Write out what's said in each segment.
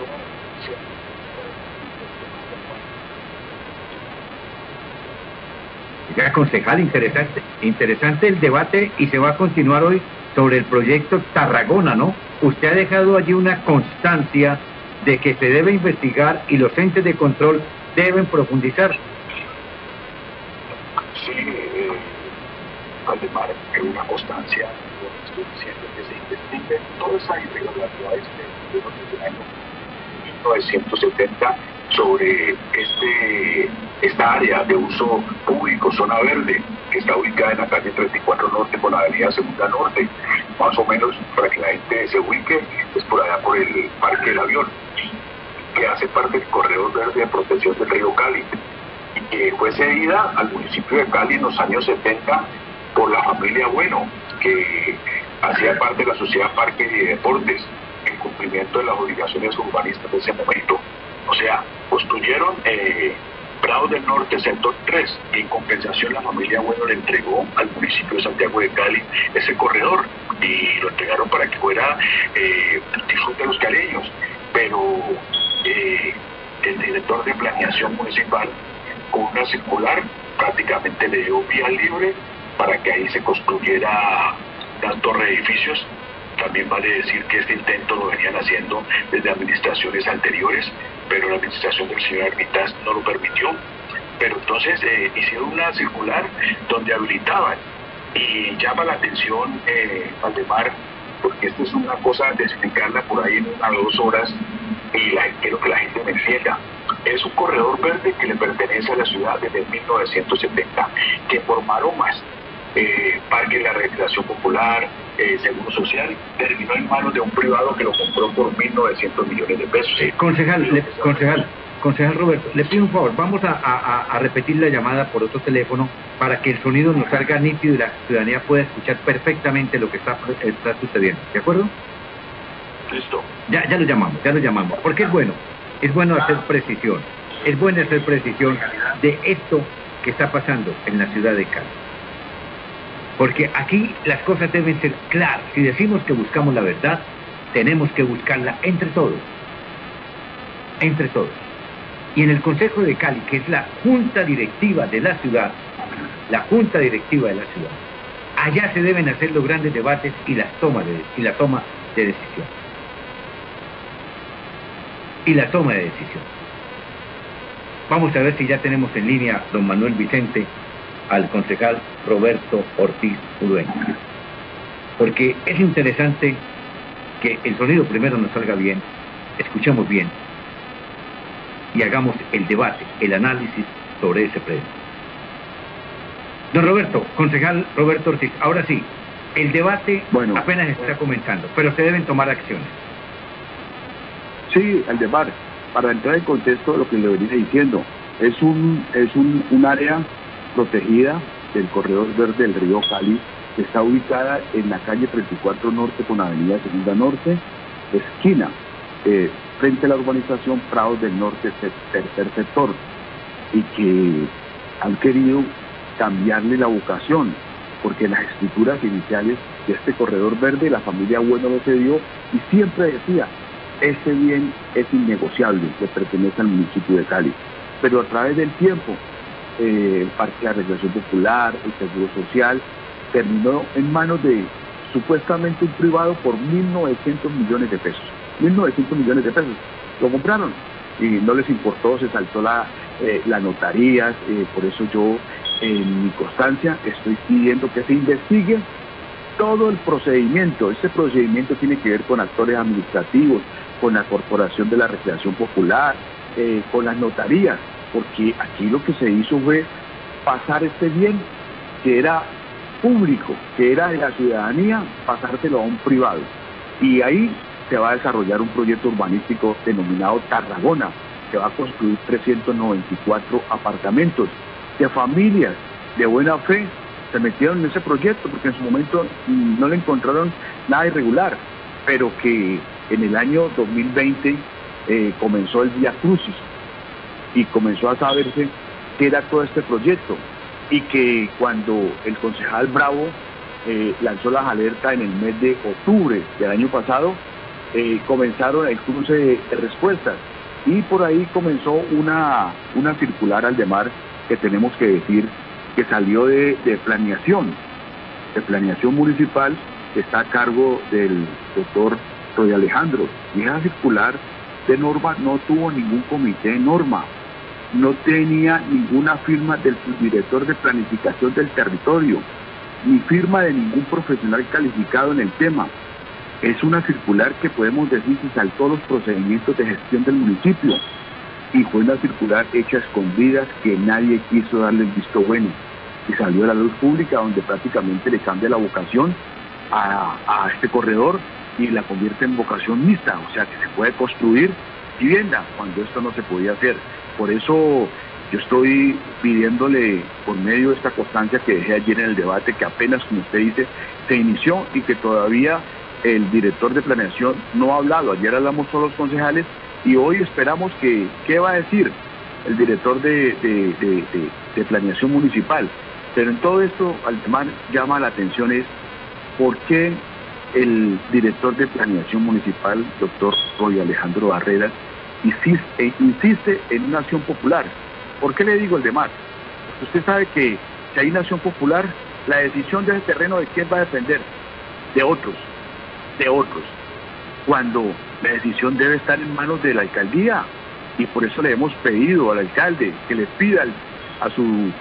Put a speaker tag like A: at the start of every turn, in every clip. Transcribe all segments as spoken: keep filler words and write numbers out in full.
A: Ya, concejal, interesante, interesante el debate y se va a continuar hoy sobre el proyecto Tarragona, ¿no? Usted ha dejado allí una constancia de que se debe investigar y los entes de control deben profundizar.
B: Sí, eh, Valdemar, es una constancia, lo que estoy diciendo es que se investigue todas esas irregularidades que ocurrieron desde el año mil novecientos setenta sobre este, esta área de uso público, zona verde, que está ubicada en la calle treinta y cuatro Norte con la avenida Segunda Norte. Más o menos, para que la gente se ubique, es por allá por el Parque del Avión, que hace parte del Corredor Verde de Protección del Río Cali, y que fue cedida al municipio de Cali en los años setenta por la familia Bueno, que hacía parte de la Sociedad Parque y Deportes, en cumplimiento de las obligaciones urbanistas de ese momento. O sea, construyeron eh, Prados del Norte, sector tres, y en compensación la familia Bueno le entregó al municipio de Santiago de Cali ese corredor, y lo entregaron para que fuera eh, disfrute de los caleños. Pero eh, el director de planeación municipal, con una circular, prácticamente le dio vía libre para que ahí se construyera una torre de edificios. También vale decir que este intento lo venían haciendo desde administraciones anteriores, pero la administración del señor Armitage no lo permitió. Pero entonces eh, hicieron una circular donde habilitaban, y llama la atención, eh, Valdemar, porque esto es una cosa de explicarla por ahí en una o dos horas, y la, quiero que la gente me entienda. Es un corredor verde que le pertenece a la ciudad desde mil novecientos setenta, que por maromas, eh, Parque de la Recreación Popular, eh, Seguro Social, terminó en manos de un privado que lo compró por mil novecientos millones de pesos.
A: Eh, concejal, le, concejal, concejal Roberto, le pido un favor, vamos a, a, a repetir la llamada por otro teléfono para que el sonido nos salga nítido y la ciudadanía pueda escuchar perfectamente lo que está, está sucediendo, ¿de acuerdo?
B: Listo.
A: Ya, ya lo llamamos, ya lo llamamos, porque es bueno, es bueno hacer precisión, es bueno hacer precisión de esto que está pasando en la ciudad de Cali. Porque aquí las cosas deben ser claras. Si decimos que buscamos la verdad, tenemos que buscarla entre todos, entre todos. Y en el Consejo de Cali, que es la junta directiva de la ciudad, la junta directiva de la ciudad, allá se deben hacer los grandes debates y las tomas de, y la toma de decisión. Y la toma de decisión. Vamos a ver si ya tenemos en línea don Manuel Vicente al concejal Roberto Ortiz Urueña. Porque es interesante que el sonido primero nos salga bien, escuchemos bien y hagamos el debate, el análisis sobre ese predio. Don Roberto, concejal Roberto Ortiz, ahora sí, el debate bueno, apenas está comenzando, pero se deben tomar acciones.
C: Sí, el debate, para entrar en contexto de lo que le venía diciendo, es un, es un, un área protegida del Corredor Verde del Río Cali, que está ubicada en la calle treinta y cuatro Norte con avenida Segunda Norte, esquina, eh, frente a la urbanización Prados del Norte, tercer sector, y que han querido cambiarle la vocación, porque las escrituras iniciales de este Corredor Verde, la familia Bueno lo cedió y siempre decía, este bien es innegociable, le pertenece al municipio de Cali. Pero a través del tiempo, eh, el Parque de Recreación Popular, el Seguro Social, terminó en manos de supuestamente un privado por mil novecientos millones de pesos. mil novecientos millones de pesos. Lo compraron y no les importó, se saltó la, eh, la notaría, eh, por eso yo en mi constancia estoy pidiendo que se investigue todo el procedimiento. Ese procedimiento tiene que ver con actores administrativos, con la Corporación de la Recreación Popular, eh, con las notarías, porque aquí lo que se hizo fue pasar este bien que era público, que era de la ciudadanía, pasárselo a un privado. Y ahí se va a desarrollar un proyecto urbanístico denominado Tarragona, que va a construir trescientos noventa y cuatro apartamentos de familias de buena fe. Se metieron en ese proyecto porque en su momento no le encontraron nada irregular, pero que en el año dos mil veinte eh, comenzó el Vía Crucis y comenzó a saberse qué era todo este proyecto, y que cuando el concejal Bravo eh, lanzó las alertas en el mes de octubre del año pasado, eh, comenzaron el cruce de, de respuestas y por ahí comenzó una, una circular Aldemar que tenemos que decir que salió de, de planeación, de planeación municipal, que está a cargo del doctor Roy Alejandro, y esa circular de norma no tuvo ningún comité de norma, no tenía ninguna firma del subdirector de planificación del territorio, ni firma de ningún profesional calificado en el tema. Es una circular que podemos decir que saltó los procedimientos de gestión del municipio y fue una circular hecha a escondidas que nadie quiso darle el visto bueno y salió a la luz pública, donde prácticamente le cambia la vocación a, a este corredor y la convierte en vocación mixta, o sea que se puede construir vivienda cuando esto no se podía hacer. Por eso yo estoy pidiéndole por medio de esta constancia que dejé ayer en el debate, que apenas, como usted dice, se inició y que todavía el director de planeación no ha hablado. Ayer hablamos todos los concejales y hoy esperamos que, ¿qué va a decir el director de, de, de, de, de planeación municipal? Pero en todo esto, Aldemar, llama la atención es por qué el director de planeación municipal, doctor Roy Alejandro Barreras, insiste, insiste en una acción popular. ¿Por qué le digo Aldemar? Usted sabe que si hay una acción popular, la decisión de ese terreno, ¿de quién va a depender? De otros, de otros. Cuando la decisión debe estar en manos de la alcaldía, y por eso le hemos pedido al alcalde que le pida al, a su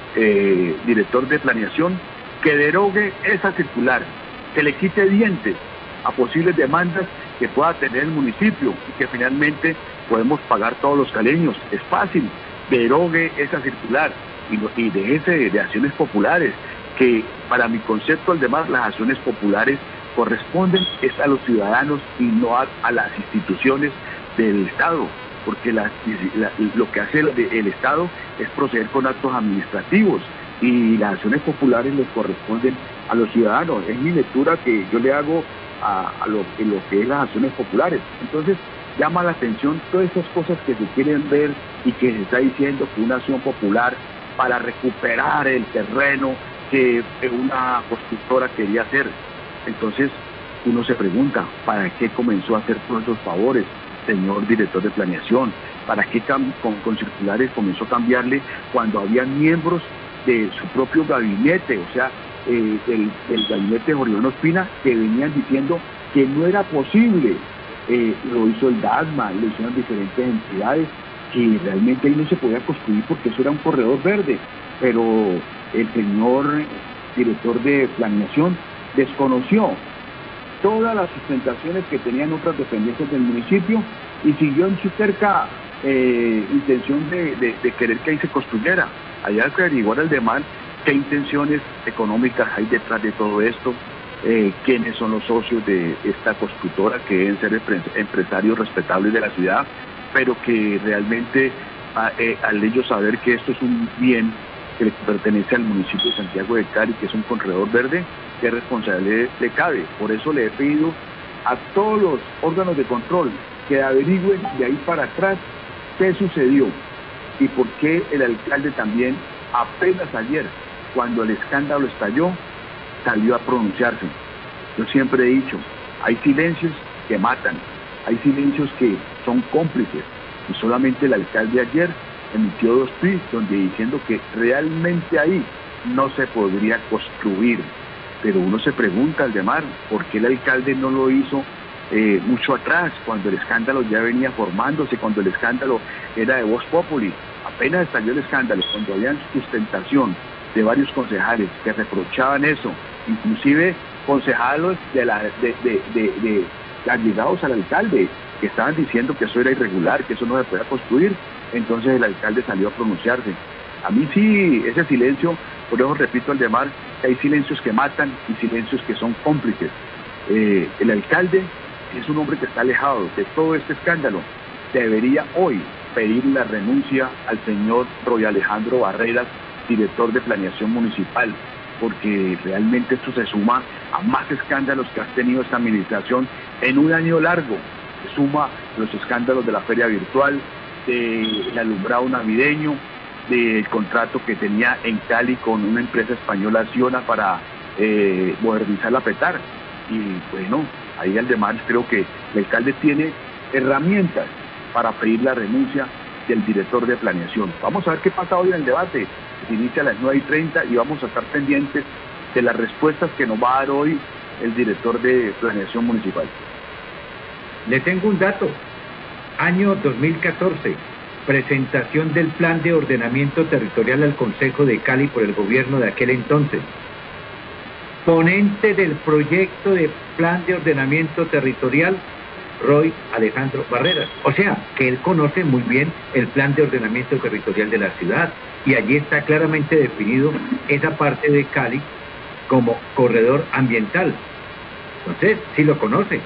C: eh, director de planeación que derogue esa circular, que le quite dientes a posibles demandas que pueda tener el municipio y que finalmente podemos pagar todos los caleños. Es fácil, derogue esa circular y, no, y déjese de acciones populares, que para mi concepto, Aldemar, las acciones populares corresponden es a los ciudadanos y no a, a las instituciones del Estado, porque la, la, lo que hace el, el Estado es proceder con actos administrativos y las acciones populares les corresponden a los ciudadanos. Es mi lectura que yo le hago a, a lo, en lo que es las acciones populares. Entonces llama la atención todas esas cosas que se quieren ver y que se está diciendo que una acción popular para recuperar el terreno que una constructora quería hacer. Entonces uno se pregunta, ¿para qué comenzó a hacer todos esos favores, señor director de planeación? ¿Para qué con, con circulares comenzó a cambiarle cuando había miembros de su propio gabinete, o sea, eh, el, el gabinete de Jorge Ospina, que venían diciendo que no era posible? Eh, lo hizo el DASMA, lo hicieron diferentes entidades, que realmente ahí no se podía construir porque eso era un corredor verde, pero el señor director de planeación desconoció todas las sustentaciones que tenían otras dependencias del municipio y siguió en su terca eh, intención de, de, de querer que ahí se construyera. Allá hay que averiguar Aldemar qué intenciones económicas hay detrás de todo esto, eh, quiénes son los socios de esta constructora, que deben ser empresarios respetables de la ciudad, pero que realmente a, eh, al ellos saber que esto es un bien que le pertenece al municipio de Santiago de Cali, que es un corredor verde, qué responsabilidad le cabe. Por eso le he pedido a todos los órganos de control que averigüen de ahí para atrás qué sucedió y por qué el alcalde también apenas ayer, cuando el escándalo estalló, salió a pronunciarse. Yo siempre he dicho, hay silencios que matan, hay silencios que son cómplices, y solamente el alcalde ayer emitió dos tweets donde diciendo que realmente ahí no se podría construir. Pero uno se pregunta, Aldemar, ¿por qué el alcalde no lo hizo eh, mucho atrás, cuando el escándalo ya venía formándose, cuando el escándalo era de Vox Populi? Apenas estalló el escándalo, cuando había sustentación de varios concejales que reprochaban eso, inclusive concejales de la de, de, de, de, de allegados al alcalde, que estaban diciendo que eso era irregular, que eso no se podía construir. Entonces el alcalde salió a pronunciarse. A mí sí, ese silencio, por eso repito, Aldemar, que hay silencios que matan y silencios que son cómplices. Eh, el alcalde es un hombre que está alejado de todo este escándalo. Debería hoy pedir la renuncia al señor Roy Alejandro Barreras, director de planeación municipal, porque realmente esto se suma a más escándalos que ha tenido esta administración en un año largo. Se suma a los escándalos de la feria virtual, del alumbrado navideño, del contrato que tenía en Cali con una empresa española, Acciona, para eh, modernizar la Petar. Y bueno, Ahí Aldemar creo que el alcalde tiene herramientas para pedir la renuncia del director de planeación. Vamos a ver qué pasa hoy en el debate. Se inicia a las nueve y treinta y vamos a estar pendientes de las respuestas que nos va a dar hoy el director de planeación municipal.
A: Le tengo un dato. Año dos mil catorce, presentación del plan de ordenamiento territorial al Consejo de Cali por el gobierno de aquel entonces. Ponente del proyecto de plan de ordenamiento territorial, Roy Alejandro Barreras. O sea, que él conoce muy bien el plan de ordenamiento territorial de la ciudad y allí está claramente definido esa parte de Cali como corredor ambiental. Entonces, sí lo conoce.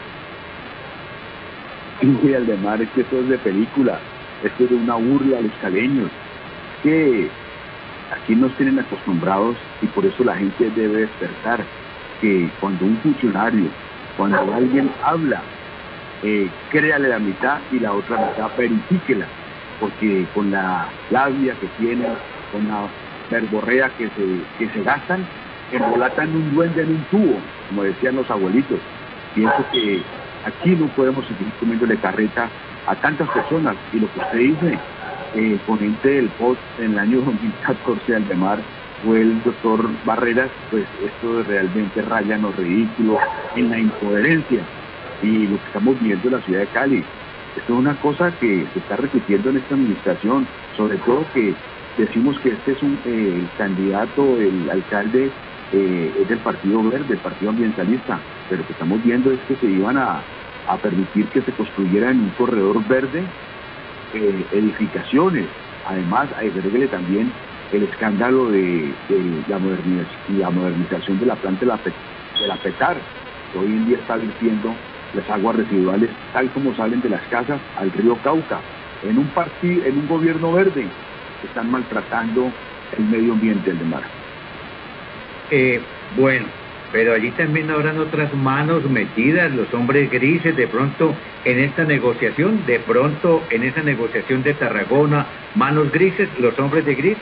C: Sí, Aldemar, es que esto es de película, esto es de una burla a los caleños. Es que aquí nos tienen acostumbrados y por eso la gente debe despertar que cuando un funcionario, cuando alguien habla, eh, créale la mitad y la otra mitad verifíquela, porque con la labia que tienen, con la verborrea que se, que se gastan, embolatan un duende en un tubo, como decían los abuelitos. Pienso que aquí no podemos seguir comiéndole carreta a tantas personas, y lo que usted dice, el eh, ponente del post en el año dos mil catorce, Aldemar, fue el doctor Barreras, pues esto realmente raya en lo ridículo, en la incoherencia, y lo que estamos viendo en la ciudad de Cali. Esto es una cosa que se está repitiendo en esta administración, sobre todo que decimos que este es un eh, candidato, el alcalde eh, es del Partido Verde, el Partido Ambientalista, pero lo que estamos viendo es que se iban a, a permitir que se construyera en un corredor verde eh, edificaciones. Además, agreguele también el escándalo de, de la, moderniz la modernización de la planta de la, de la Petar, que hoy en día está vertiendo las aguas residuales tal como salen de las casas al río Cauca, en un partido, en un gobierno verde. Están maltratando el medio ambiente del mar.
A: Eh, bueno, pero allí también habrán otras manos metidas, los hombres grises, de pronto en esta negociación, de pronto en esa negociación de Tarragona, manos grises, los hombres de gris.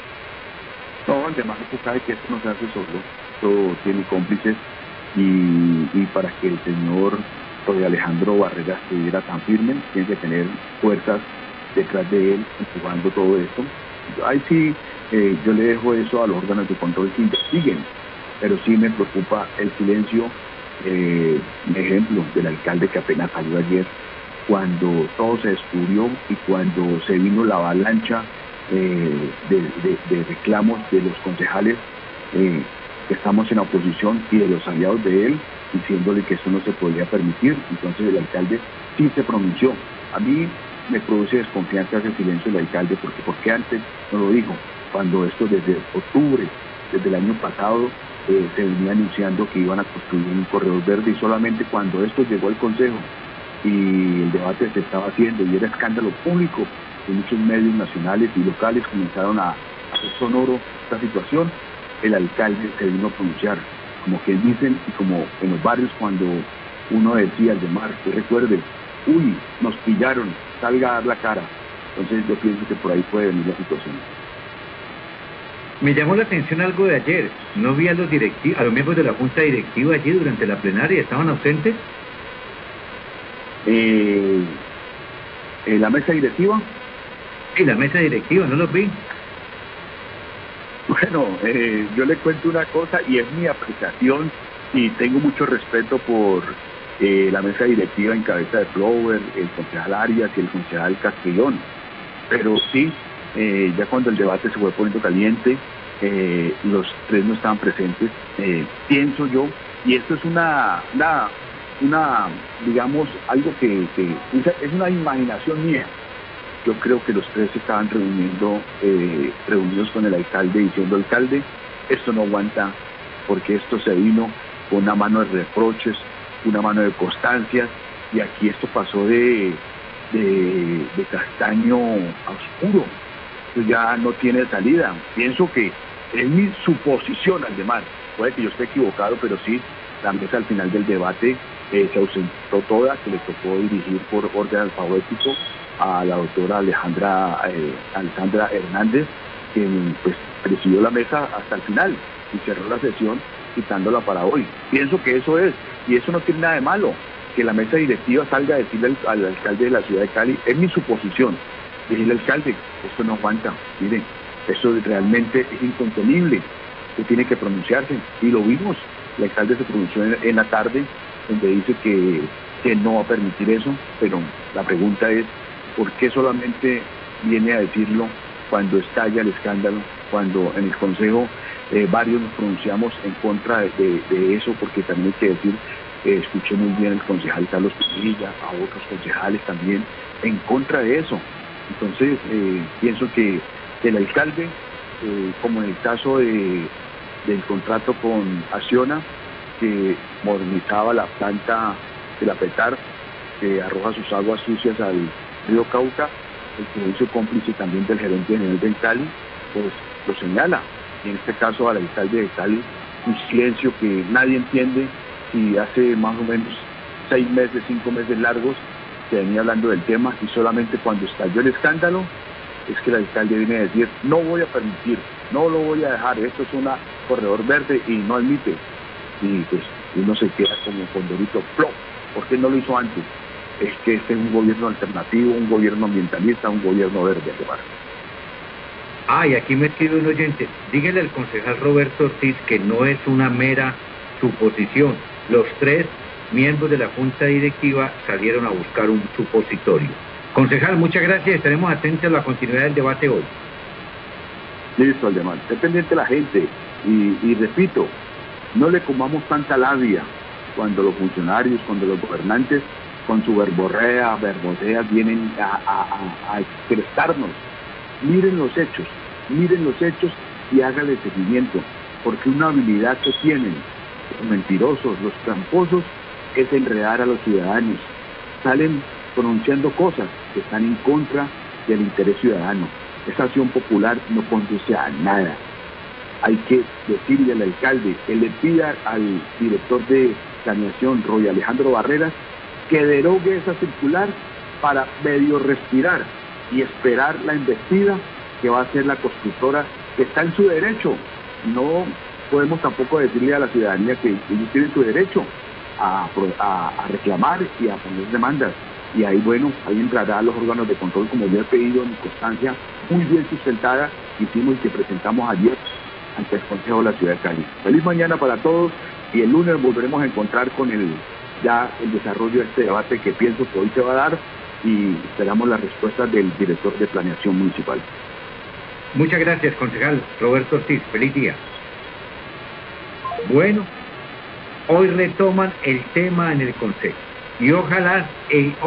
C: No, además usted sabe que esto no se hace solo, esto tiene cómplices, y, y para que el señor Roy Alejandro Barreras estuviera tan firme, tiene que tener fuerzas detrás de él, empujando todo esto. Ahí sí, eh, yo le dejo eso a los órganos de control que investiguen, pero sí me preocupa el silencio, eh, un ejemplo del alcalde que apenas salió ayer, cuando todo se descubrió y cuando se vino la avalancha eh, de, de, de reclamos de los concejales eh, que estamos en la oposición y de los aliados de él, diciéndole que esto no se podía permitir. Entonces el alcalde sí se pronunció. A mí me produce desconfianza ese silencio del alcalde, porque porque antes no lo dijo, cuando esto desde octubre, desde el año pasado, eh, se venía anunciando que iban a construir un corredor verde, y solamente cuando esto llegó al Consejo y el debate se estaba haciendo y era escándalo público, y muchos medios nacionales y locales comenzaron a hacer sonoro esta situación, el alcalde se vino a pronunciar, como que dicen, y como en los barrios cuando uno decía al demás, que recuerde, uy, nos pillaron, salga a dar la cara. Entonces yo pienso que por ahí puede venir la situación.
A: Me llamó la atención algo de ayer. No vi a los directivos, a los miembros de la junta directiva allí durante la plenaria. ¿Estaban ausentes?
C: Eh, ¿En la mesa directiva?
A: Sí, la mesa directiva, no los vi.
C: Bueno, eh, yo le cuento una cosa, y es mi apreciación, y tengo mucho respeto por eh, la mesa directiva en cabeza de Flower, el concejal Arias y el concejal Castellón. Pero sí, eh, ya cuando el debate se fue poniendo caliente, eh, los tres no estaban presentes, eh, pienso yo, y esto es una, una, una digamos, algo que, que es una imaginación mía. Yo creo que los tres se estaban reuniendo, eh, reunidos con el alcalde, diciendo, alcalde, esto no aguanta, porque esto se vino con una mano de reproches, una mano de constancias, y aquí esto pasó de, de, de castaño a oscuro. Esto ya no tiene salida. Pienso que es mi suposición, además, puede que yo esté equivocado, pero sí, la mesa al final del debate eh, se ausentó toda, que le tocó dirigir por orden alfabético a la doctora Alejandra eh, Alexandra Hernández, quien pues presidió la mesa hasta el final y cerró la sesión citándola para hoy. Pienso que eso es, Y eso no tiene nada de malo, que la mesa directiva salga a decirle al, al alcalde de la ciudad de Cali, es mi suposición, decirle al alcalde, esto no aguanta, miren, esto realmente es incontenible, usted tiene que pronunciarse, y lo vimos, el alcalde se pronunció en, en la tarde, donde dice que, que no va a permitir eso, pero la pregunta es, ¿por qué solamente viene a decirlo cuando estalla el escándalo, cuando en el Consejo eh, varios nos pronunciamos en contra de, de, de eso, porque también hay que decir, eh, escuché muy bien al concejal Carlos Pinilla, a otros concejales también, en contra de eso. Entonces, eh, pienso que el alcalde, eh, como en el caso de, del contrato con Acciona, que modernizaba la planta de la Petar, que arroja sus aguas sucias al río Cauca, el silencio cómplice también del gerente general del Cali, pues lo señala. Y en este caso al alcalde de Cali, un silencio que nadie entiende, si hace más o menos seis meses, cinco meses largos, se venía hablando del tema, y solamente cuando estalló el escándalo, es que el alcalde viene a decir, no voy a permitir, no lo voy a dejar, esto es un corredor verde y no admite. Y pues uno se queda como condorito, ¡plop! ¿Por qué no lo hizo antes? Es que este es un gobierno alternativo, un gobierno ambientalista, un gobierno verde, además.
A: Ah, y aquí me escribe un oyente, dígale al concejal Roberto Ortiz que no es una mera suposición. Los tres miembros de la Junta Directiva salieron a buscar un supositorio. Concejal, muchas gracias, estaremos atentos a la continuidad del debate hoy.
C: Listo, Aldemar, esté pendiente la gente, y, y repito, no le comamos tanta labia cuando los funcionarios, cuando los gobernantes con su verborrea, verboseas vienen a, a, a expresarnos. Miren los hechos, miren los hechos y háganle seguimiento, porque una habilidad que tienen los mentirosos, los tramposos, es enredar a los ciudadanos. Salen pronunciando cosas que están en contra del interés ciudadano. Esa acción popular no conduce a nada. Hay que decirle al alcalde, que le pida al director de planeación, Roy Alejandro Barreras, que derogue esa circular para medio respirar y esperar la investida que va a hacer la constructora, que está en su derecho. No podemos tampoco decirle a la ciudadanía que ellos tienen su derecho a, a, a reclamar y a poner demandas. Y ahí, bueno, ahí entrará los órganos de control, como yo he pedido en mi constancia, muy bien sustentada, que hicimos y que presentamos ayer ante el Consejo de la Ciudad de Cali. Feliz mañana para todos, y el lunes volveremos a encontrar con el ya el desarrollo de este debate, que pienso que hoy se va a dar, y esperamos las respuestas del director de planeación municipal.
A: Muchas gracias, concejal Roberto Ortiz. Feliz día. Bueno, hoy retoman el tema en el Consejo, y ojalá... Eh,